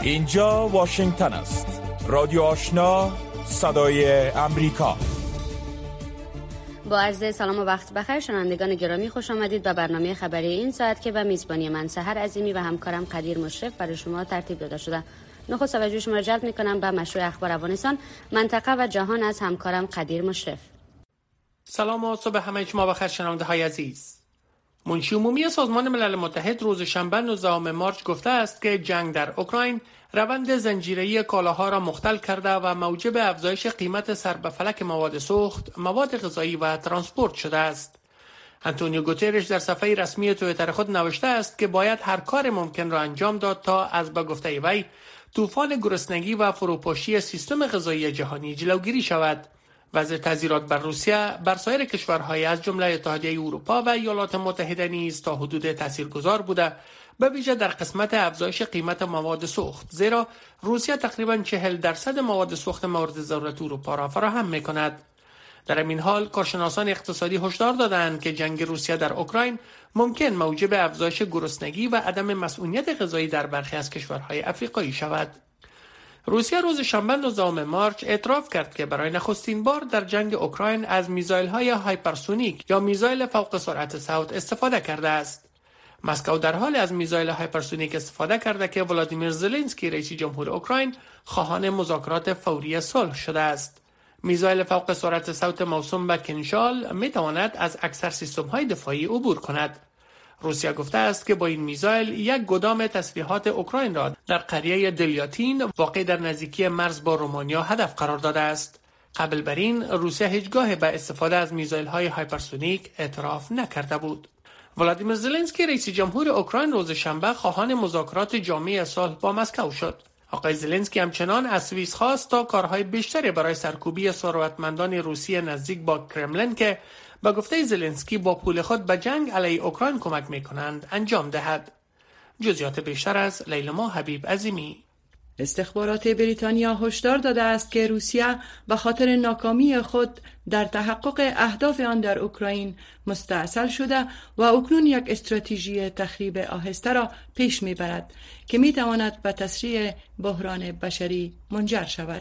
اینجا واشنگتن است. رادیو آشنا، صدای امریکا. با عرض سلام و وقت بخیر شنوندگان گرامی، خوش آمدید به برنامه خبری این ساعت که به میزبانی من سحر عظیمی و همکارم قدیر مشرف برای شما ترتیب داده شده. نخست توجه شما را جلب می‌کنم به مشروع اخبار افغانستان، منطقه و جهان از همکارم قدیر مشرف. سلام و صبح همه شما بخیر شنونده‌های عزیز. منشی عمومی سازمان ملل متحد روز شنبه 19 مارس گفته است که جنگ در اوکراین روند زنجیره‌ای کالاها را مختل کرده و موجب افزایش قیمت سر به فلک مواد سوخت، مواد غذایی و ترانسپورت شده است. آنتونیو گوترش در صفحه رسمی توییتر خود نوشته است که باید هر کار ممکن را انجام داد تا از به گفته وی طوفان گرسنگی و فروپاشی سیستم غذایی جهانی جلوگیری شود. وضع تحذیرات بر روسیه بر سایر کشورهای از جمله اتحادیه اروپا و ایالات متحده نیز تا حدود تاثیرگذار بوده، به ویژه در قسمت افزایش قیمت مواد سوخت، زیرا روسیه تقریباً 40% مواد سوخت مورد ضرورت اروپا را فراهم می‌کند. در این حال کارشناسان اقتصادی هشدار دادند که جنگ روسیه در اوکراین ممکن موجب افزایش گرسنگی و عدم مسئولیت غذایی در برخی از کشورهای افریقایی شود. روسیه روز شنبه 19 مارس اعتراف کرد که برای نخستین بار در جنگ اوکراین از میزایل‌های هایپرسونیک یا میزایل فوق سرعت صوت استفاده کرده است. مسکو در حال از میزایل هایپرسونیک استفاده کرده که ولادیمیر زلنسکی رئیس جمهور اوکراین خواهان مذاکرات فوری صلح شده است. میزایل فوق سرعت صوت موسوم به کنشال میتواند از اکثر سیستم‌های دفاعی عبور کند. روسیه گفته است که با این میزایل یک گدام تسلیحات اوکراین را در قریه دلیاتین واقع در نزدیکی مرز با رومانیا هدف قرار داده است. قبل بر این روسیه هیچگاه به استفاده از میزایل‌های هایپرسونیک اعتراف نکرده بود. ولادیمیر زلنسکی رئیس جمهور اوکراین روز شنبه خواهان مذاکرات جامع صلح با مسکو شد. آقای زلنسکی همچنان از سوئیس خواست تا کارهای بیشتری برای سرکوبی ثروتمندان روسیه نزدیک با کرملین که با گفته زلنسکی با پول خود به جنگ علیه اوکراین کمک می‌کنند انجام دهد. جزئیات بیشتر از لیلما حبیب عظیمی. استخبارات بریتانیا هشدار داده است که روسیه به خاطر ناکامی خود در تحقق اهداف آن در اوکراین مستعصل شده و اکنون یک استراتژی تخریب آهسته را پیش میبرد که میتواند به تسریع بحران بشری منجر شود.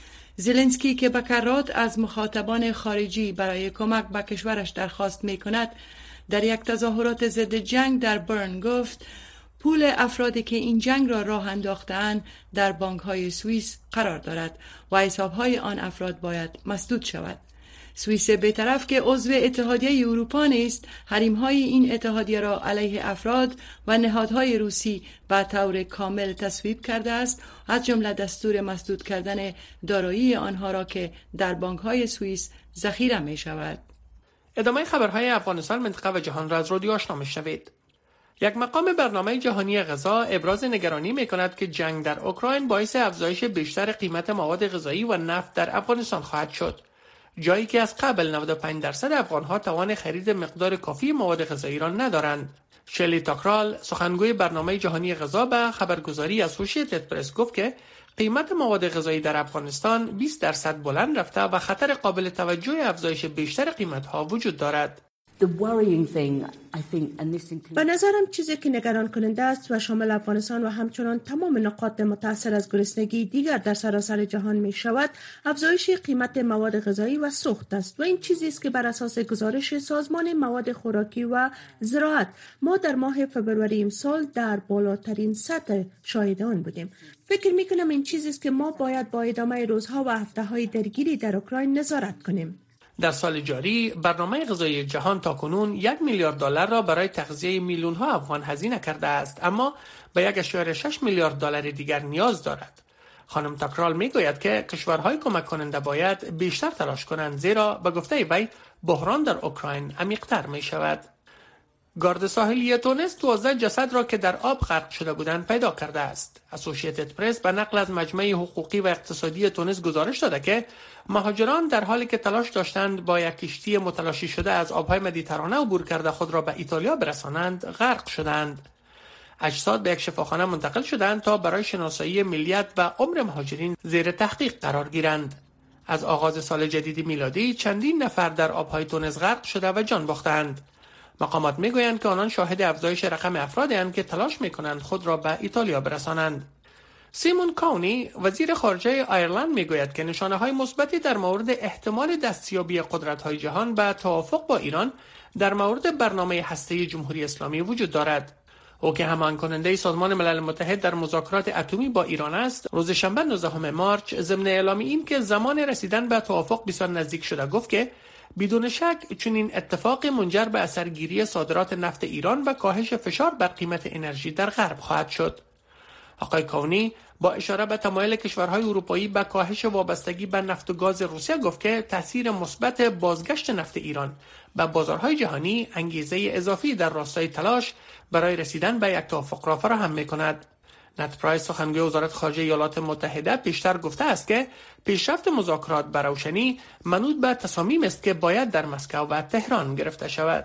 زلنسکی که به کرات از مخاطبان خارجی برای کمک به کشورش درخواست میکند، در یک تظاهرات ضد جنگ در برن گفت پول افرادی که این جنگ را راه انداخته‌اند در بانک‌های سوئیس قرار دارد و حساب‌های آن افراد باید مسدود شود. سوئیس بی‌طرف که عضو اتحادیه اروپا نیست، حریم‌های این اتحادیه را علیه افراد و نهادهای روسی به طور کامل تصویب کرده است، از جمله دستور مسدود کردن دارایی آنها را که در بانک‌های سوئیس ذخیره می‌شود. ادامه خبرهای افغانستان، منطقه و جهان را از رادیو آشنا می‌شنوید. یک مقام برنامه جهانی غذا ابراز نگرانی می‌کند که جنگ در اوکراین باعث افزایش بیشتر قیمت مواد غذایی و نفت در افغانستان خواهد شد، جایی که از قبل 95% افغان‌ها توان خرید مقدار کافی مواد غذایی را ندارند. شلی تاکرال، سخنگوی برنامه جهانی غذا، به خبرگزاری اسوسییتد پرس گفت که قیمت مواد غذایی در افغانستان 20% بلند رفته و خطر قابل توجه افزایش بیشتر قیمت‌ها وجود دارد. به نظرم چیزی که نگران کننده است و شامل افغانستان و همچنان تمام نقاط متاثر از گرسنگی دیگر در سراسر جهان می شود، افزایش قیمت مواد غذایی و سوخت است و این چیزی است که بر اساس گزارش سازمان مواد خوراکی و زراعت ما در ماه فبروری امسال در بالاترین سطح شاهد آن بودیم. فکر می کنم این چیزی است که ما باید با ادامه روزها و هفته‌های درگیری در اوکراین نظارت کنیم. در سال جاری برنامه غذایی جهان تاکنون 1 میلیارد دلار را برای تغذیه میلیون‌ها افغان هزینه کرده است، اما به 1.6 میلیارد دلار دیگر نیاز دارد. خانم تاکرال میگوید که کشورهای کمک کننده باید بیشتر تلاش کنند، زیرا به گفته وی بحران در اوکراین عمیق‌تر می شود. گارد ساحلی تونس 12 جسد را که در آب غرق شده بودند پیدا کرده است. اسوسییتد پرس به نقل از مجمع حقوقی و اقتصادی تونس گزارش داده که مهاجران در حالی که تلاش داشتند با یک کشتی متلاشی شده از آبهای مدیترانه عبور کرده خود را به ایتالیا برسانند، غرق شدند. اجساد به یک شفاخانه منتقل شدند تا برای شناسایی ملیت و عمر مهاجرین زیر تحقیق قرار گیرند. از آغاز سال جدید میلادی چندین نفر در آبهای تونس غرق شده و جان باختند. مقامات میگویند که آنان شاهد افزایش رقم افرادی هستند که تلاش میکنند خود را به ایتالیا برسانند. سیمون کاونی وزیر خارجه آیرلند میگوید که نشانه‌های مثبتی در مورد احتمال دستیابی قدرت‌های جهان به توافق با ایران در مورد برنامه هسته‌ای جمهوری اسلامی وجود دارد. او که همان کننده سازمان ملل متحد در مذاکرات اتمی با ایران است، روز شنبه 19 مارس ضمن اعلام این که زمان رسیدن به توافق بسیار نزدیک شده گفت که بدون شک چنین اتفاقی منجر به اثرگیری صادرات نفت ایران و کاهش فشار بر قیمت انرژی در غرب خواهد شد. آقای کاونی با اشاره به تمایل کشورهای اروپایی به کاهش وابستگی به نفت و گاز روسیه گفت که تاثیر مثبت بازگشت نفت ایران به بازارهای جهانی انگیزه اضافی در راستای تلاش برای رسیدن به یک توافق را فراهم می‌کند. نت پرایس سخنگوی وزارت خارجه ایالات متحده پیشتر گفته است که پیشرفت مذاکرات به روشنی منوط به تصامیم است که باید در مسکو و تهران گرفته شود.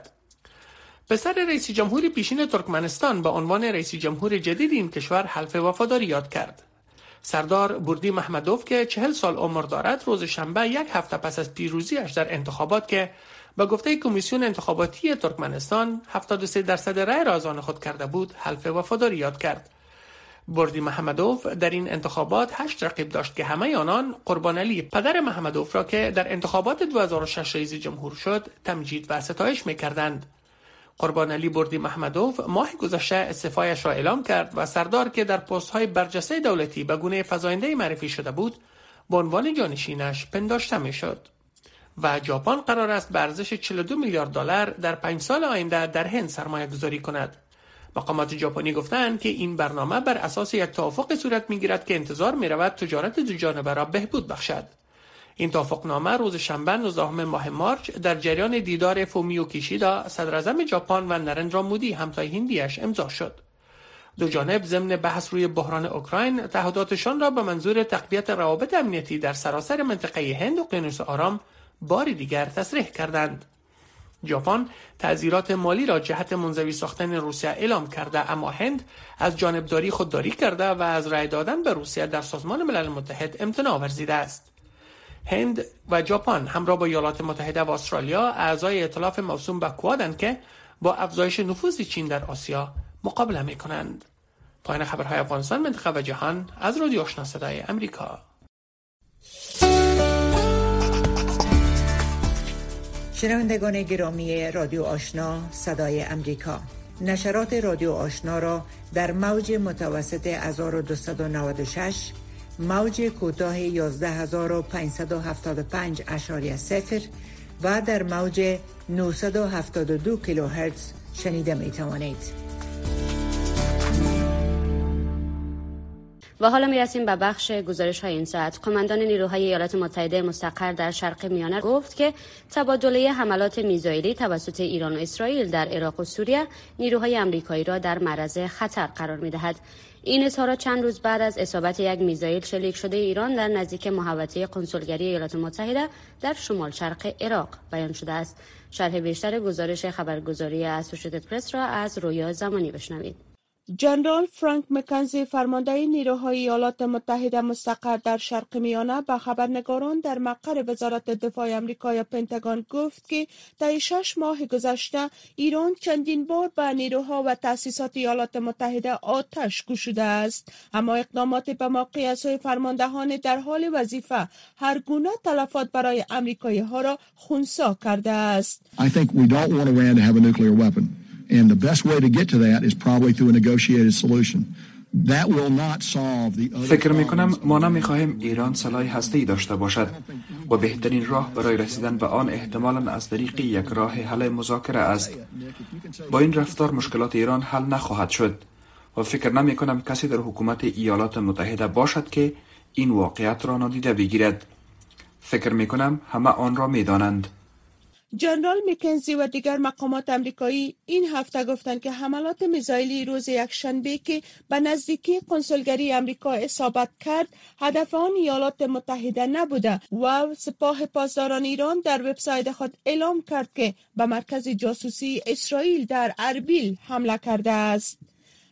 پسر رئیس جمهور پیشین ترکمنستان به عنوان رئیس جمهور جدید این کشور حلف وفاداری یاد کرد. سردار بوردی محمدوف که 40 سال عمر دارد روز شنبه یک هفته پس از پیروزیش در انتخابات که به گفته کمیسیون انتخاباتی ترکمنستان 73% رأی را از آن خود کرده بود حلف وفاداری یاد کرد. بوردی محمدوف در این انتخابات 8 رقیب داشت که همه آنان قربانعلی پدر محمدوف را که در انتخابات 2006 رئیس جمهور شد تمجید و ستایش می‌کردند. قربانعلی بوردی محمدوف ماه گذشته استعفایش را اعلام کرد و سردار که در پست‌های برجسته دولتی به گونه فزاینده معرفی شده بود به عنوان جانشینش پنداشته می‌شد. و ژاپن قرار است به ارزش 42 میلیارد دلار در 5 سال آینده در هند سرمایه گذاری کند. مقامات ژاپنی گفتند که این برنامه بر اساس یک توافق صورت می‌گیرد که انتظار می‌رود تجارت دو جانبه را بهبود بخشد. این توافقنامه روز شنبه 19 ماه مارس در جریان دیدار فومیو کیشیدا صدراعظم ژاپن و نرندرا مودی همتای هندیش امضا شد. دو جانب ضمن بحث روی بحران اوکراین تعهداتشان را به منظور تقویت روابط امنیتی در سراسر منطقه هند و اقیانوس آرام بار دیگر تصریح کردند. ژاپن تعزیرات مالی را جهت منزوی ساختن روسیه اعلام کرده، اما هند از جانبداری خودداری کرده و از رای دادن به روسیه در سازمان ملل متحد امتناع ورزیده است. هند و ژاپن همراه با ایالات متحده و استرالیا اعضای ائتلاف موسوم به کوادند که با افزایش نفوذ چین در آسیا مقابله می‌کنند. پایان خبرهای افغانستان، منطقه و جهان از رادیو آشنا صدای امریکا. شنوندگان گرامی رادیو آشنا صدای امریکا، نشرات رادیو آشنا را در موج متوسط 1296، موج کوتاه 11575.0 و در موج 972 کیلوهرتز شنیده می توانید. و حالا میرسیم به بخش گزارش های این ساعت. قماندان نیروهای ایالات متحده مستقر در شرق میانه گفت که تبادله حملات میزایلی توسط ایران و اسرائیل در عراق و سوریه نیروهای آمریکایی را در معرض خطر قرار میدهد. این اظهارات چند روز بعد از اصابت یک میزایل شلیک شده ایران در نزدیک محوطه کنسولگری ایالات متحده در شمال شرق عراق بیان شده است. شرح بیشتر گزارش خبرگزاری اسوسییتد پرس را از رویا زمانی بشنوید. جنرال فرانک مکنزی فرمانده نیروهای ایالات متحده مستقر در شرق میانه به خبرنگاران در مقر وزارت دفاع آمریکا یا پنتاگون گفت که طی 6 ماه گذشته ایران چندین بار به نیروها و تأسیسات ایالات متحده آتش گشوده است، اما اقدامات به موقع از سوی فرماندهان در حال وظیفه هر گونه تلفات برای آمریکایی ها را خنثی کرده است. I think we don't want Iran to have a nuclear weapon. And the best way to get to that is probably through a negotiated solution. That will not solve the other. فکر می‌کنم ما نمی‌خواهیم ایران سلاح هسته‌ای داشته باشد و بهترین راه برای رسیدن به آن احتمالاً از طریق یک راه حل مذاکره است. با این رفتار مشکلات ایران حل نخواهد شد و فکر نمی‌کنم کسی در حکومت ایالات متحده باشد که این واقعیت را نادیده بگیرد. فکر می‌کنم همه آن را می‌دانند. جنرال مکنزی و دیگر مقامات آمریکایی این هفته گفتند که حملات میزایلی روز یکشنبه که به نزدیکی کنسولگری آمریکا اصابت کرد هدف آن ایالات متحده نبوده و سپاه پاسداران ایران در وبسایت خود اعلام کرد که به مرکز جاسوسی اسرائیل در اربیل حمله کرده است.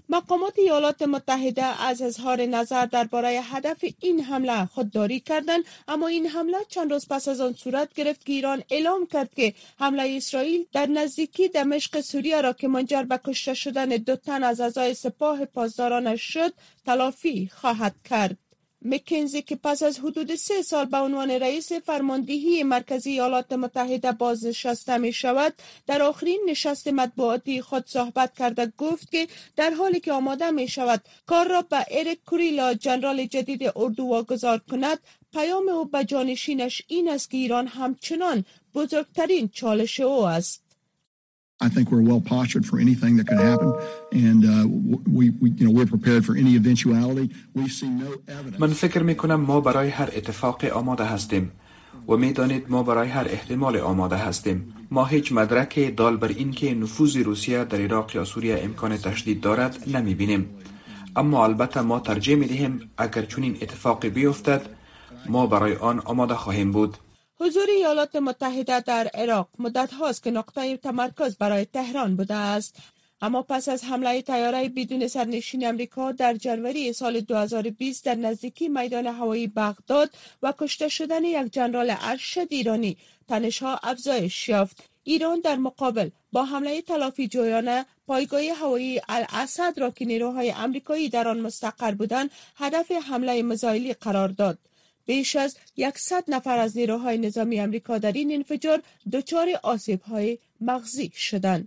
مقامات ایالات متحده از اظهار نظر درباره هدف این حمله خودداری کردند، اما این حمله چند روز پس از آن صورت گرفت که ایران اعلام کرد که حمله اسرائیل در نزدیکی دمشق سوریه را که منجر به کشته شدن 2 تن از اعضای سپاه پاسدارانش شد تلافی خواهد کرد. مکنزی که پس از حدود 3 سال به عنوان رئیس فرماندهی مرکزی ایالات متحده بازنشسته می شود، در آخرین نشست مطبوعاتی خود صحبت کرده گفت که در حالی که آماده می شود کار را به اریک کوریلا ژنرال جدید اردو واگذار کند، پیام او به جانشینش این است که ایران همچنان بزرگترین چالش او است. I think we're well postured for anything that could happen, and we're prepared for any eventuality. We've seen no evidence. من فکر میکنم ما برای هر اتفاق آماده هستیم و میدانید ما برای هر احتمال آماده هستیم. ما هیچ مدرک دال بر این که نفوذ روسیه در عراق یا سوریه امکان تشدید دارد نمیبینیم، اما البته ما ترجیح میدهیم اگر چنین اتفاقی بیفتد ما برای آن آماده خواهیم بود. حضور ایالات متحده در عراق مدت هاست که نقطه تمرکز برای تهران بوده است، اما پس از حمله طیاره بدون سرنشین امریکا در جنوری سال 2020 در نزدیکی میدان هوایی بغداد و کشته شدن یک ژنرال ارشد ایرانی، تنش‌ها افزایش یافت. ایران در مقابل با حمله تلافی جویانه پایگاه هوایی الاسد را که نیروهای آمریکایی در آن مستقر بودند هدف حمله میزایلی قرار داد. بیش از 100 نفر از نیروهای نظامی آمریکا در این انفجار دچار آسیب‌های مغزی شدند.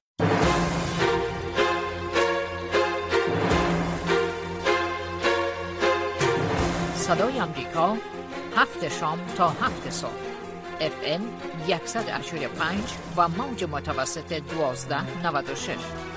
صدای آمریکا 7 شام تا 7 صبح FM 185 و موج متوسط 1296.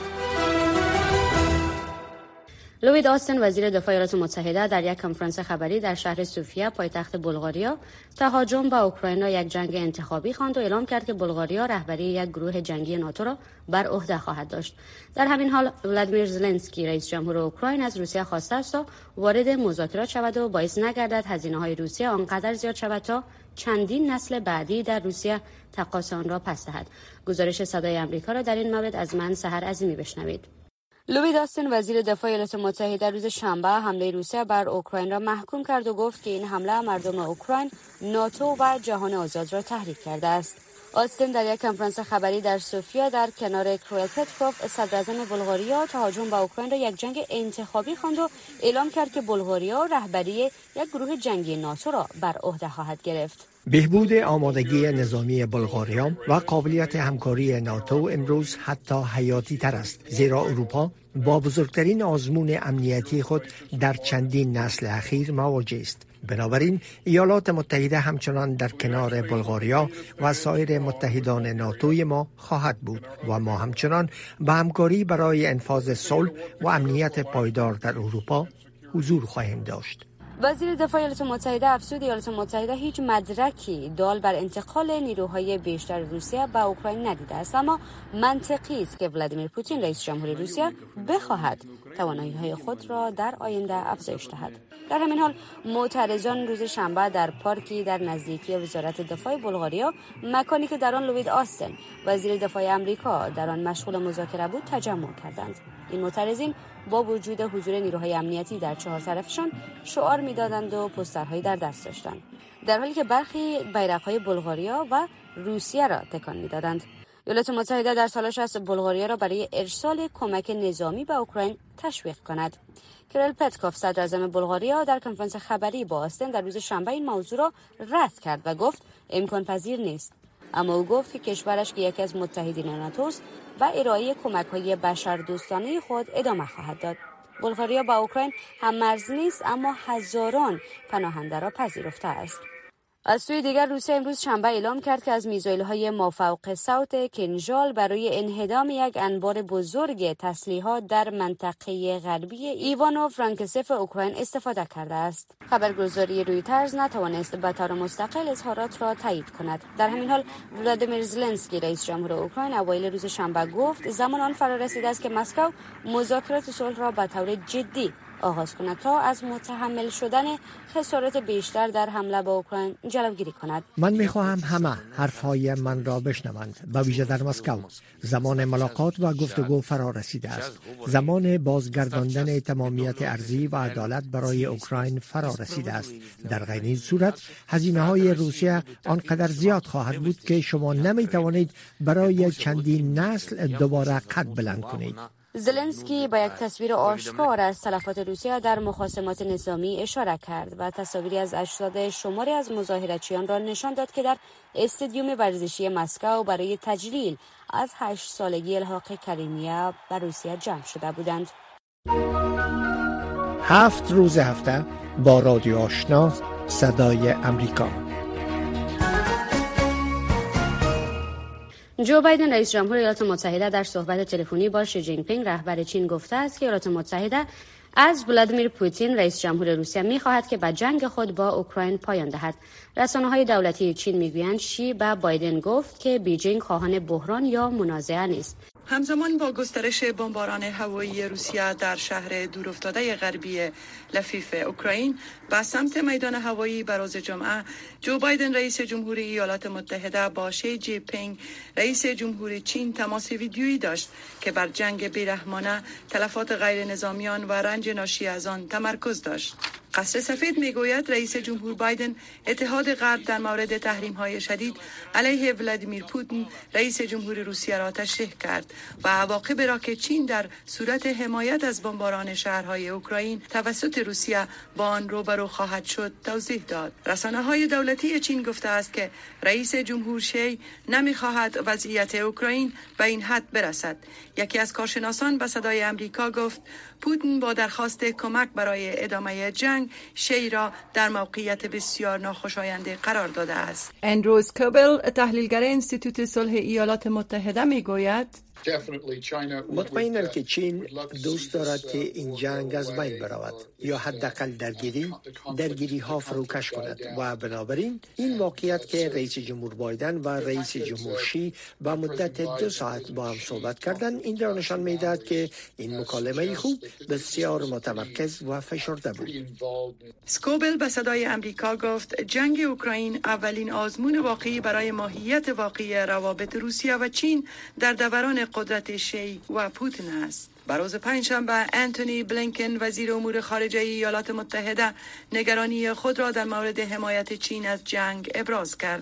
لوید آستن وزیر دفاع ایالات متحده در یک کنفرانس خبری در شهر سوفیا پایتخت بلغاریا تهاجم به اوکراین را یک جنگ انتخابی خواند و اعلام کرد که بلغاریا رهبری یک گروه جنگی ناتو را بر عهده خواهد داشت. در همین حال ولادیمیر زلنسکی رئیس جمهور اوکراین از روسیه خواسته است تا وارد مذاکرات شود و باعث نگردد هزینه‌های روسیه آنقدر زیاد شود تا چندین نسل بعدی در روسیه تقاضا آن را پس دهد. گزارش صدای آمریکا را در این مورد از من سحر عظیمی بشنوید. لوید آستن وزیر دفاع ایالات متحده روز شنبه حمله روسیه بر اوکراین را محکوم کرد و گفت که این حمله مردم اوکراین، ناتو و جهان آزاد را تحریک کرده است. آستن در یک کنفرانس خبری در سوفیا در کنار کریل پتکوف صدراعظم بلغاریا تهاجم به اوکراین را یک جنگ انتخابی خواند و اعلام کرد که بلغاریا رهبری یک گروه جنگی ناتو را بر عهده خواهد گرفت. بهبود آمادگی نظامی بلغاریا و قابلیت همکاری ناتو امروز حتی حیاتی تر است، زیرا اروپا با بزرگترین آزمون امنیتی خود در چندین نسل اخیر مواجه است. بنابراین ایالات متحده همچنان در کنار بلغاریا و سایر متحدان ناتوی ما خواهد بود و ما همچنان به همکاری برای انفاذ صلح و امنیت پایدار در اروپا حضور خواهیم داشت. وزیر دفاع ایالات متحده افزود ایالات متحده هیچ مدرکی دال بر انتقال نیروهای بیشتر روسیه به اوکراین ندیده است، اما منطقی است که ولادیمیر پوتین رئیس جمهور روسیه بخواهد توانایی‌های خود را در آینده افزایش دهد. در همین حال معترضان روز شنبه در پارکی در نزدیکی وزارت دفاع بلغاریا، مکانی که در آن لوید آستن وزیر دفاع آمریکا در آن مشغول مذاکره بود، تجمع کردند. این معترضین با وجود حضور نیروهای امنیتی در 4 طرفشان شعار می‌دادند و پوسترهایی در دست داشتند، در حالی که برخی بیرق‌های بلغاریا و روسیه را تکان می‌دادند. ایالات متحده در تلاش است بلغاریا را برای ارسال کمک نظامی به اوکراین تشویق کند. کریل پتکوف صدراعظم بلغاریا در کنفرانس خبری با آستن در روز شنبه این موضوع را رد کرد و گفت امکان پذیر نیست، اما او گفت که کشورش که یکی از متحدین ناتو است و ارائه کمک‌های بشردوستانه خود ادامه خواهد داد. بلغاریا با اوکراین هم مرز نیست، اما هزاران پناهنده را پذیرفته است. از سوی دیگر روسیه امروز شنبه اعلام کرد که از میزایل‌های مافوق صوت کینژال برای انهدام یک انبار بزرگ تسلیحات در منطقه غربی ایوانو فرانکسف اوکراین استفاده کرده است. خبرگزاری رویترز نتوانست به طور مستقل اظهارات را تایید کند. در همین حال ولادیمیر زلنسکی رئیس جمهور اوکراین اوایل روز شنبه گفت زمان آن فرا رسیده است که مسکو مذاکرات صلح را به طور جدی آغاز کند تا از متحمل شدن خسارات بیشتر در حمله به اوکراین جلوگیری کند. من میخواهم همه حرفهای من را بشنوند، به ویژه در مسکو. زمان ملاقات و گفتگو فرا رسیده است. زمان بازگرداندن تمامیت ارضی و عدالت برای اوکراین فرا رسیده است. در غیر این صورت هزینه‌های روسیه آنقدر زیاد خواهد بود که شما نمیتوانید برای چندین نسل دوباره قد بلند کنید. زلنسکی با یک تصویر آشکار از تلفات روسیه در مخاصمات نظامی اشاره کرد و تصاویری از اجساد شماری از مظاهراتچیان را نشان داد که در استادیوم ورزشی مسکو برای تجلیل از 8 سالگی الحاق کریمیا به روسیه جمع شده بودند. 7 روز هفته با رادیو آشنا صدای امریکا. جو بایدن رئیس جمهور ایالات متحده در صحبت تلفنی با شی جین پینگ رهبر چین گفته است که ایالات متحده از ولادیمیر پوتین رئیس جمهور روسیه می‌خواهد که به جنگ خود با اوکراین پایان دهد. رسانه‌های دولتی چین می‌گویند شی به بایدن گفت که بیجینگ خواهان بحران یا منازعه نیست. همزمان با گسترش بمباران هوایی روسیه در شهر دورافتاده غربی لفیف اوکراین به سمت میدان هوایی به روز جمعه، جو بایدن رئیس جمهوری ایالات متحده با شی جین پینگ رئیس جمهور چین تماس ویدیویی داشت که بر جنگ بیرحمانه، تلفات غیر نظامیان و رنج ناشی از آن تمرکز داشت. قصر سفید میگوید رئیس جمهور بایدن اتحاد غرب در مورد تحریم‌های شدید علیه ولادیمیر پوتین رئیس جمهور روسیه را تشریح کرد و عواقب را که چین در صورت حمایت از بمباران شهرهای اوکراین توسط روسیه با آن روبرو خواهد شد توضیح داد. رسانه‌های دولتی چین گفته است که رئیس جمهور شی نمی‌خواهد وضعیت اوکراین به این حد برسد. یکی از کارشناسان به صدای امریکا گفت پوتین با درخواست کمک برای ادامه جنگ شی را در موقعیت بسیار ناخوشایند قرار داده است. اندروز کوبل تحلیلگر انستیتوت صلح ایالات متحده میگوید مطمئنم که چین دوست دارد که این جنگ از بین برود یا حداقل درگیری ها فروکش کند و بنابراین این واقعیت که رئیس جمهور بایدن و رئیس جمهور شی با مدت 2 ساعت با هم صحبت کردن این را نشان میدهد که این مکالمه خوب بسیار متمرکز و فشرده بود. سکوبل به صدای امریکا گفت جنگ اوکراین اولین آزمون واقعی برای ماهیت واقعی روابط روسیه و چین در دوران قدرت شی و پوتین است. بروز پنجشنبه انتونی بلینکن وزیر امور خارجه ایالات متحده نگرانی خود را در مورد حمایت چین از جنگ ابراز کرد.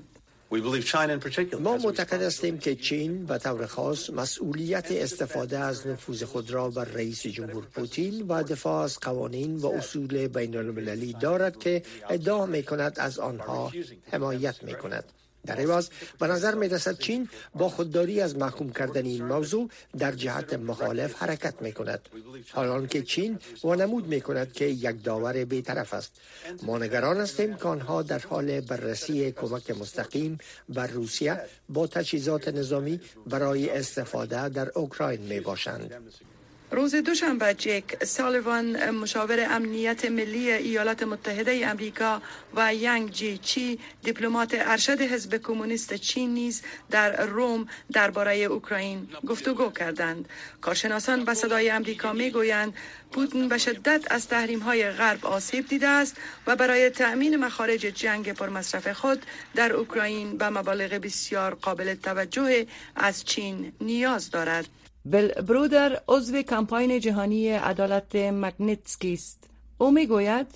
ما معتقد هستیم که چین به طور خاص مسئولیت استفاده از نفوذ خود را بر رئیس جمهور پوتین و دفاع از قوانین و اصول بین المللی دارد که ادعا می‌کند از آنها حمایت می‌کند. در عوض به نظر می‌رسد چین با خودداری از محکوم کردن این موضوع در جهت مخالف حرکت می‌کند، حالان که چین وانمود می‌کند که یک داور بی‌طرف است. ما نگران هستیم که آنها در حال بررسی کمک مستقیم بر روسیه با تجهیزات نظامی برای استفاده در اوکراین میباشند. روز دوشنبه جک سالیوان مشاور امنیت ملی ایالات متحده امریکا و یانگ جی چی دیپلمات ارشد حزب کمونیست چین نیز در روم درباره اوکراین گفتگو کردند. کارشناسان به صدای امریکا میگویند پوتین به شدت از تحریم‌های غرب آسیب دیده است و برای تأمین مخارج جنگ پرمصرف خود در اوکراین به مبالغ بسیار قابل توجه از چین نیاز دارد. بیل برودر عضو کمپاین جهانی عدالت مگنیتسکی است. او میگوید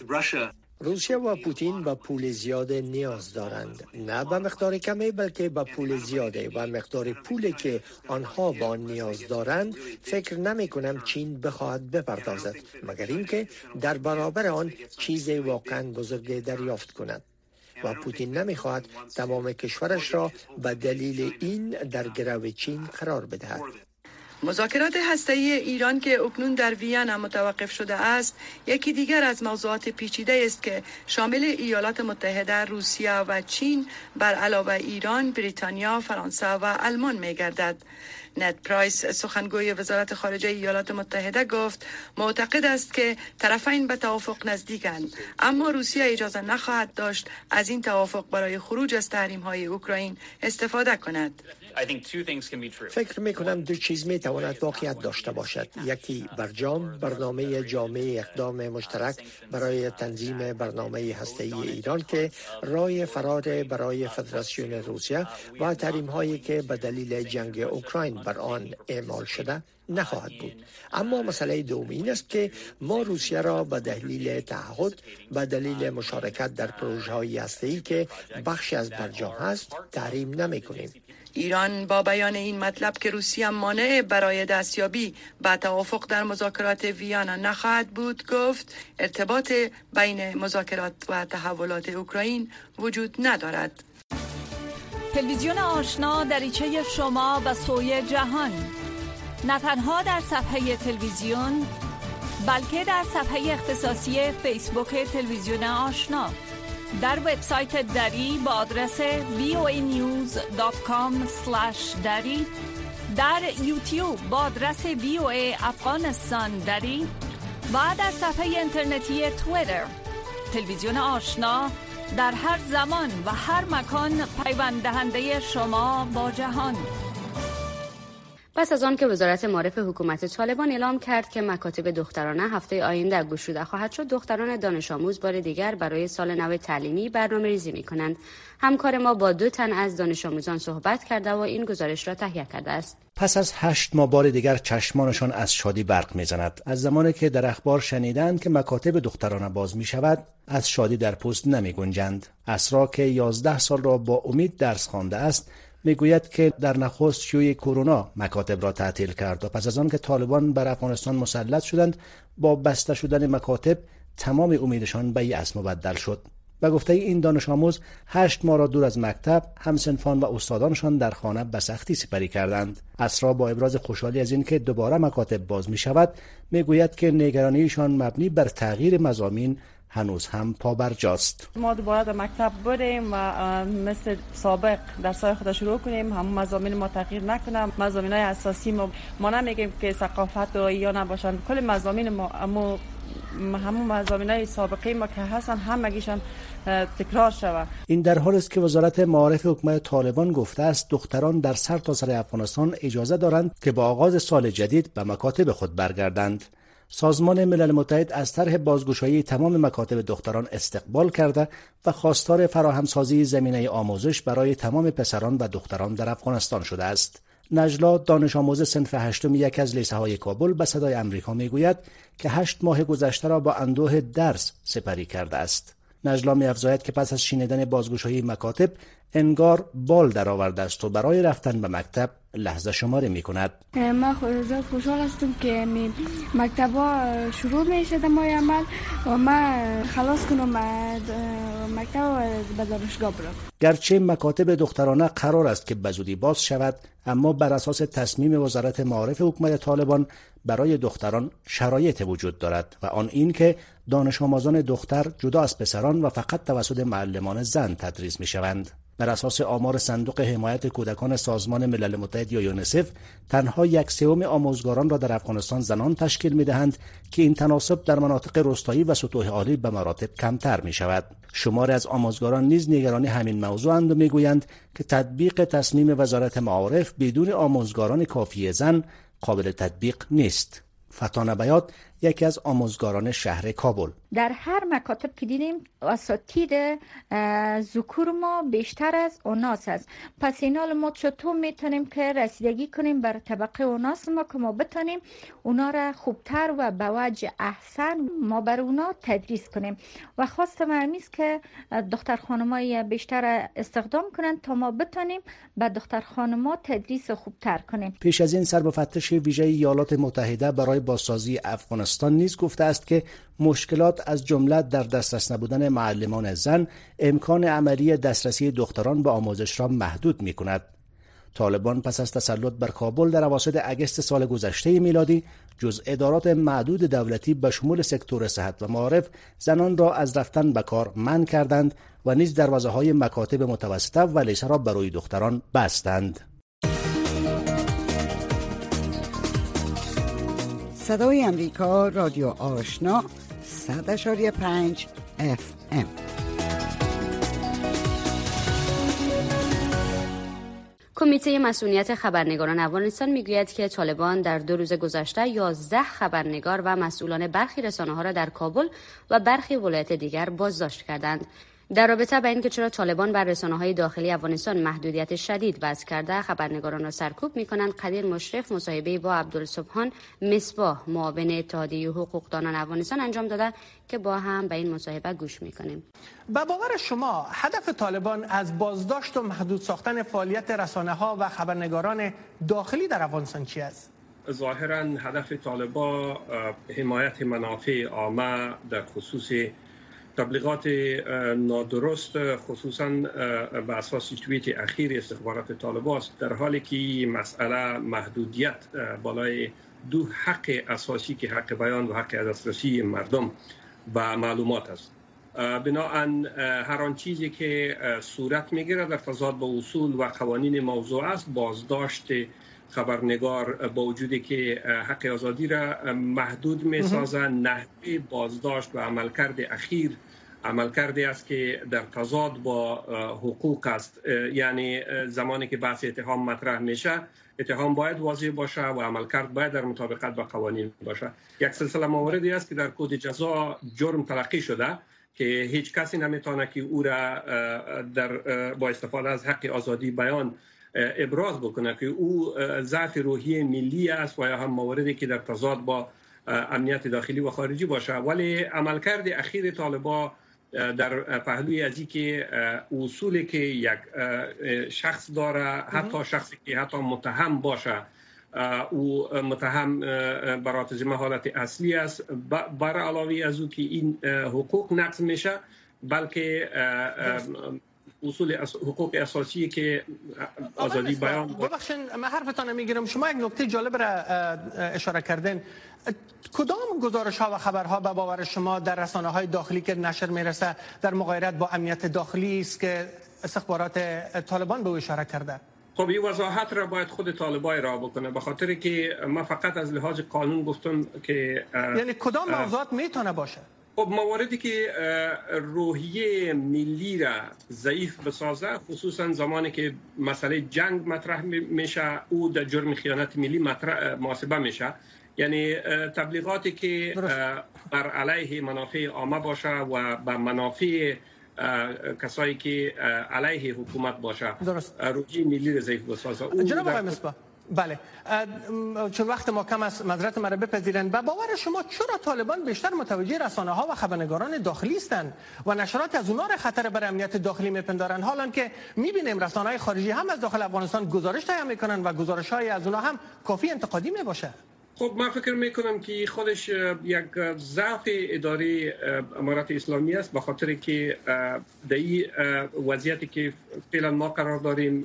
روسیه و پوتین به پول زیاد نیاز دارند، نه به مقدار کمی بلکه به پول زیاده و مقدار پولی که آنها با نیاز دارند فکر نمی کنم چین بخواهد بپردازد مگر اینکه در برابر آن چیز واقعا بزرگ دریافت کند و پوتین نمیخواهد تمام کشورش را به دلیل این در گرو چین قرار بدهد. مذاکرات هسته‌ای ایران که اکنون در وین متوقف شده است، یکی دیگر از موضوعات پیچیده است که شامل ایالات متحده، روسیه و چین بر علاوه ایران، بریتانیا، فرانسه و آلمان می‌گردد. نت پرایس سخنگوی وزارت خارجه ایالات متحده گفت معتقد است که طرفین به توافق نزدیکند، اما روسیه اجازه نخواهد داشت از این توافق برای خروج از تحریم‌های اوکراین استفاده کند. فکر میکنم دو چیز میتواند واقعیت داشته باشد. یکی برجام، برنامه جامع اقدام مشترک برای تنظیم برنامه هسته‌ای ایران که راه فرار برای فدراسیون روسیه و تحریم هایی که به دلیل جنگ اوکراین بر آن اعمال شده نخواهد بود. اما مسئله دوم این است که ما روسیه را به دلیل تعهد، به دلیل مشارکت در پروژه‌های هسته‌ای که بخشی از برجام است تحریم نمی‌کنیم. ایران با بیان این مطلب که روسیه مانع برای دستیابی به توافق در مذاکرات ویانا نخواهد بود گفت ارتباط بین مذاکرات و تحولات اوکراین وجود ندارد. تلویزیون آشنا دریچه شما به سوی جهان، نه تنها در صفحه تلویزیون بلکه در صفحه اختصاصی فیسبوک تلویزیون آشنا، در وبسایت دری با آدرس voanews.com/dari، در یوتیوب با آدرس VOA افغانستان دری و در صفحه اینترنتی توییتر. تلویزیون آشنا در هر زمان و هر مکان پیوند دهنده شما با جهان. پس از آن که وزارت معارف حکومت طالبان اعلام کرد که مکاتب دخترانه هفته آینده گشوده خواهد شد، دختران دانش آموز بار دیگر برای سال نو تعلیمی برنامه‌ریزی می‌کنند. همکار ما با 2 تن از دانش آموزان صحبت کرده و این گزارش را تهیه کرده است. پس از 8 ماه بار دیگر چشمانشان از شادی برق می‌زند. از زمانی که در اخبار شنیدند که مکاتب دخترانه باز می‌شود، از شادی در پوست نمی‌گنجند. اسرا که 11 سال را با امید درس خوانده است، میگوید که در نخست شیوع کرونا مکاتب را تعطیل کرد و پس از آن که طالبان بر افغانستان مسلط شدند، با بسته شدن مکاتب تمام امیدشان به یأس مبدل شد. به گفته این دانش آموز 8 ماه را دور از مکتب، همسنفان و استادانشان در خانه به سختی سپری کردند. اسرا با ابراز خوشحالی از این که دوباره مکاتب باز می شود، میگوید که نگرانیشان مبنی بر تغییر مضامین هنوز هم پابرجاست. ما دوباره در مکتب بریم و مثل سابق درس‌های خود شروع کنیم، هم مضامین ما تغییر نکنم، مضامین‌های اساسی ما نمیگیم که ثقافت و یا نباشن، کل مضامین ما همون مضامین‌های سابقه ما که هستن همگیشان تکرار شود. این در حالی است که وزارت معارف حکومت طالبان گفته است دختران در سرتاسر افغانستان اجازه دارند که با آغاز سال جدید به مکاتب خود برگردند. سازمان ملل متحد از طرح بازگشایی تمام مکاتب دختران استقبال کرده و خواستار فراهمسازی زمینه آموزش برای تمام پسران و دختران در افغانستان شده است. نجلا دانش آموز صنف 8 یک از لیسه‌های کابل به صدای آمریکا میگوید که 8 ماه گذشته را با اندوه درس سپری کرده است. نجلا می‌افزاید که پس از شنیدن بازگشایی مکاتب انگار بال درآورده است و برای رفتن به مکتب لحظه شماری می‌کند. من خودم خوشحال هستم که مکتب‌ها شروع میشه در ماه عمل و من خلاص کنم مکتب و به دانشگاه برم. گرچه مکاتب دخترانه قرار است که به زودی باز شود، اما بر اساس تصمیم وزارت معارف حکومت طالبان برای دختران شرایط وجود دارد و آن این که دانش آموزان دختر جدا از پسران و فقط توسط معلمان زن تدریس می‌شوند. بر اساس آمار صندوق حمایت کودکان سازمان ملل متحد یا یونیسف، تنها 1/3 آموزگاران را در افغانستان زنان تشکیل می‌دهند که این تناسب در مناطق روستایی و سطوح عالی به مراتب کمتر می‌شود. شماری از آموزگاران نیز نگران همین موضوعند و می‌گویند که تطبیق تصمیم وزارت معارف بدون آموزگاران کافی زن قابل تطبیق نیست. فتانه بیات یکی از آموزگاران شهر کابل: در هر مکاتب که دیدیم اساتید ذکور ما بیشتر از اناث است. پس اینا ما چطور میتونیم که رسیدگی کنیم بر طبقه اناث ما که ما بتونیم اونا را خوبتر و به وجه احسن ما بر اونا تدریس کنیم و خواستم است که دختر خانمای بیشتر استخدام کنند تا ما بتونیم به دختر خانما تدریس خوبتر کنیم. پیش از این سرمفتش ویژه ایالات متحده برای بازسازی افغانستان نیز گفته است که مشکلات از جمله در دسترس نبودن معلمان زن امکان عملی دسترسی دختران به آموزش را محدود می‌کند. طالبان پس از تسلط بر کابل در اواسط اگست سال گذشته میلادی جز ادارات معدود دولتی به شمول سکتور صحت و معارف زنان را از رفتن به کار منع کردند و نیز دروازه‌های مکاتب متوسطه و لیسه را برای دختران بستند. صدای امریکا، رادیو آشنا، 100.5 FM. کمیته مسئولیت خبرنگاران افغانستان میگوید که طالبان در 2 روز گذشته 11 خبرنگار و مسئولان برخی رسانه‌ها را در کابل و برخی ولایات دیگر بازداشت کردند. در رابطه با اینکه چرا طالبان بر رسانه‌های داخلی افغانستان محدودیت شدید وضع کرده خبرنگاران را سرکوب می‌کنند، قدیر مشرف مصاحبه با عبدالسبحان مصباح معاون اتحادیه حقوقدانان افغانستان انجام داده که با هم به این مصاحبه گوش می‌کنیم. به باور شما هدف طالبان از بازداشت و محدود ساختن فعالیت رسانه‌ها و خبرنگاران داخلی در افغانستان چی است؟ ظاهراً هدف طالبان حمایت منافع عامه در خصوص تبلیغات نادرست، خصوصا به اساس توییت اخیر استخبارات طالبان است، در حالی که مسئله محدودیت بالای 2 حق اساسی که حق بیان و حق دسترسی مردم و معلومات است. بنابراین هر آن چیزی که صورت میگیره در تضاد با اصول و قوانین موضوع است، بازداشت خبرنگار با وجودی که حق آزادی را محدود می‌سازد، نحوه بازداشت و عملکرد اخیر عملکردی است که در تضاد با حقوق است. یعنی زمانی که بحث اتهام مطرح میشه، اتهام باید واضح باشه و عملکرد باید در مطابقت با قوانین باشه. یک سلسله مواردی است که در کد جزا جرم تلقی شده که هیچ کسی نمیتونه که او را با استفاده از حق آزادی بیان ابراز بکنه که او ضعف روحی ملی است و یا هم مواردی که در تضاد با امنیت داخلی و خارجی باشه. ولی عملکرد اخیر طالبان در پهلوی از که اصولی که یک شخص داره، حتی شخصی که حتی متهم باشه، او متهم برات ذمه حالت اصلی است، بر علاوه از او که این حقوق نقض میشه، بلکه اصول حقوق اساسی که آزادی بیان. ببخشید من حرفتان میگیرم، شما یک نکته جالب را اشاره کردین. کدام گزارش ها و خبرها به باور شما در رسانه های داخلی که نشر میرسه در مغایرت با امنیت داخلی است که استخبارات طالبان به او اشاره کرده؟ خب این وضاحت را باید خود طالبان را بکنه، به خاطر که ما فقط از لحاظ قانون گفتم که یعنی کدام موضوعات میتونه باشه؟ خب مواردی که روحیه ملی را ضعیف بسازه، خصوصا زمانی که مسئله جنگ مطرح میشه، او در جرم خیانت ملی محاسبه میشه. یعنی تبلیغاتی که بر علیه منافع عامه باشه و بر منافع کسایی که علیه حکومت باشه، روحیه ملی را ضعیف بسازه. جناب آقای مصباح، بله، چون وقت ما کم است معذرت مرا بپذیرند. به باور شما چرا طالبان بیشتر متوجه رسانه ها و خبرنگاران داخلی هستند و نشرات از اونها را خطر بر امنیت داخلی میپندارند، حالا که میبینیم رسانه های خارجی هم از داخل افغانستان گزارش تهیه میکنند و گزارش های از اونها هم کافی انتقادی میباشه؟ خب من فکر میکنم که خودش یک ضعف اداره امارات اسلامی است، به خاطر که در این وضعیتی که فعلا ما قرار داریم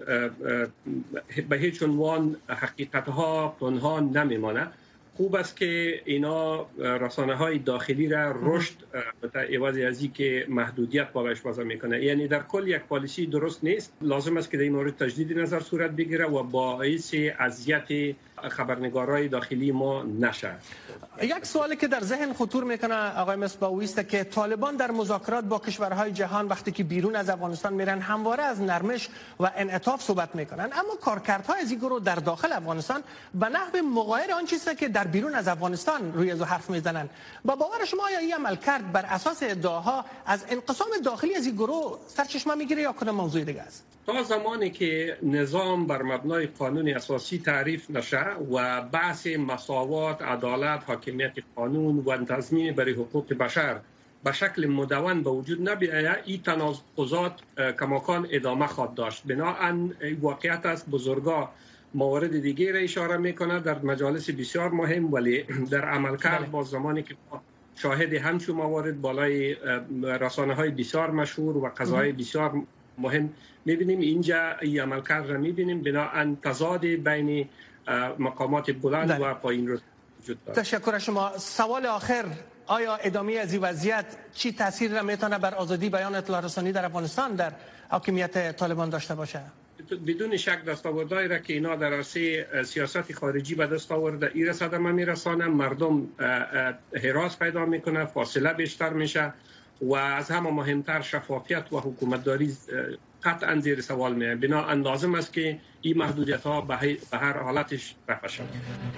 به هیچ عنوان حقیقتها پنهان نمیمانه. خوب است که اینا رسانه های داخلی را رشد به عوض از این که محدودیت بالایش وضع میکنه. یعنی در کل یک پالیسی درست نیست. لازم است که در این مورد تجدید نظر صورت بگیره و باعث اذیت خبرنگارای داخلی ما نشه. یک سوالی که در ذهن خطور میکنه آقای مصباح است که طالبان در مذاکرات با کشورهای جهان وقتی که بیرون از افغانستان میرن همواره از نرمش و انعطاف صحبت میکنن، اما کارکردهای از این گروه در داخل افغانستان به نحو مغایر آن چیزی که در بیرون از افغانستان روی از حرف میزنن. با باور شما آیا این عمل کرد بر اساس ادعاها از انقسام داخلی از این گروه سرچشمه میگیره یا کدام موضوع دیگه است؟ تا زمانی که نظام بر مبنای قانون اساسی تعریف نشه و بحث مساوات، عدالت، حاکمیت قانون و تضمین برای حقوق بشر به شکل مدون به وجود نبیاید، این تناقضات کماکان ادامه خواهد داشت. بنابراین واقعیت است بزرگا موارد دیگه را اشاره میکنه در مجالس بسیار مهم، ولی در عملکرد با زمانی که شاهد همچون موارد بالای رسانه های بسیار مشهور و قضاهای بسیار مهم میبینیم، اینجا این عملکرد را میبینیم. بنابراین تضاد بین مقامات بلند و پایین رو وجود دارد. تشکر شما. سوال آخر، آیا ادامه از این وضعیت چی تاثیر را میتونه بر آزادی بیان اطلاع رسانی در افغانستان در حاکمیت طالبان داشته باشه؟ بدون شک دستاوردهایی را که اینا در عرصه سیاست خارجی به دست آورده این را صدمه میرسانه، مردم هراس پیدا میکنه، فاصله بیشتر میشه و از همه مهمتر شفافیت و حکومتداری قطعا زیر سوال میه. بنابراین لازم است که این محدودیت ها به هر حالتش رفع شود.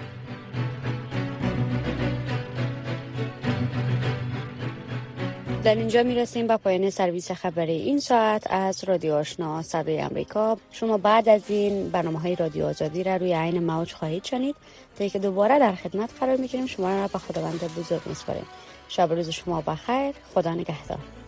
در اینجا میرسیم به پایان سرویس خبری این ساعت از رادیو آشنا صدای امریکا. شما بعد از این برنامه‌های رادیو آزادی را روی عین موج خواهید شنید تا که دوباره در خدمت قرار میگیریم. شما را به خداوند بزرگ میسپاریم. شب و روز شما بخیر. خدا نگهدار.